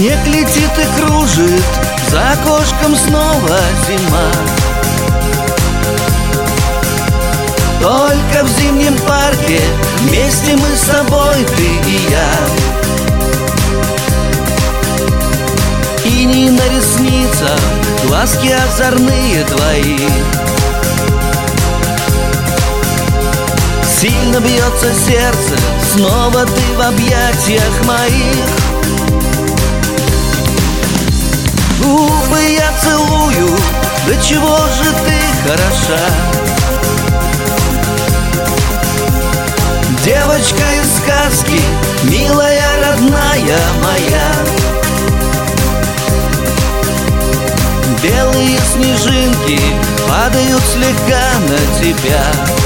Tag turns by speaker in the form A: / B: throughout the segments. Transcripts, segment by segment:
A: Снег летит и кружит, за окошком снова зима. Только в зимнем парке вместе мы с тобой, ты и я. Иней на ресницах, глазки озорные твои. Сильно бьется сердце, снова ты в объятиях моих. Губы я целую, до чего же ты хороша. Девочка из сказки, милая, родная моя. Белые снежинки падают слегка на тебя.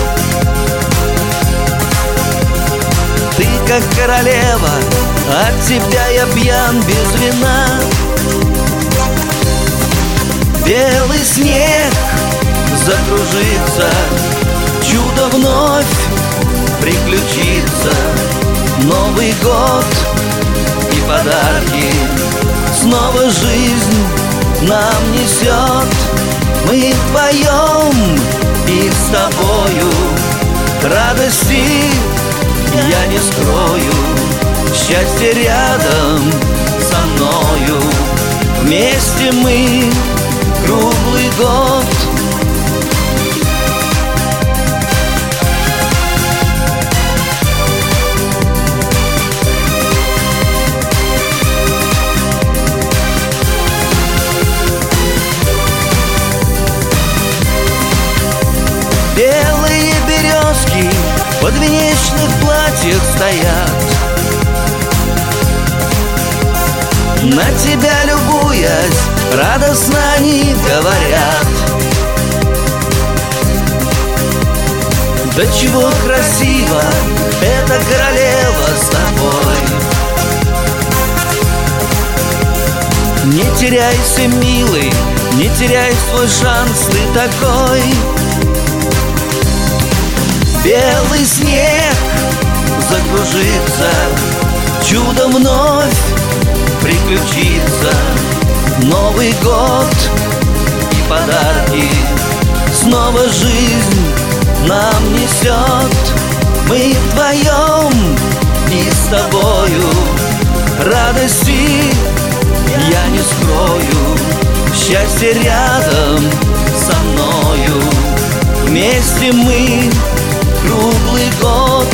A: Ты как королева, от тебя я пьян без вина. Белый снег закружится, чудо вновь приключится. Новый год и подарки, снова жизнь нам несет. Мы вдвоем и с тобою радости я не скрою. Счастье рядом со мною, вместе мы круглый год. Белые березки в подвенечных платьях стоят. На тебя любуясь, радостно они говорят: да чего красиво эта королева с тобой. Не теряйся, милый, не теряй свой шанс, ты такой. Белый снег закружится, чудо вновь приключится. Новый год и подарки, снова жизнь нам несет. Мы вдвоем и с тобою радости я не скрою. Счастье рядом со мною, вместе мы круглый год.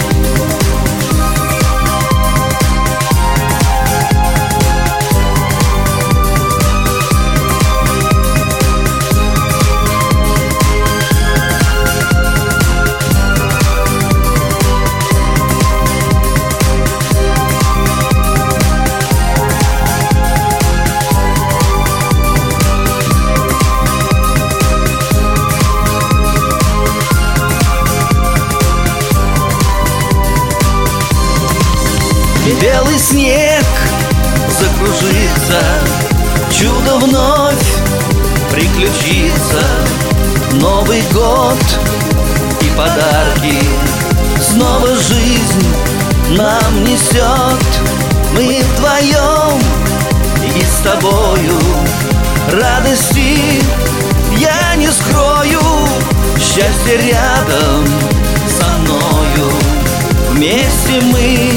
A: Белый снег закружится, чудо вновь приключится. Новый год и подарки, снова жизнь нам несет. Мы вдвоем и с тобою радости я не скрою. Счастье рядом со мною, вместе мы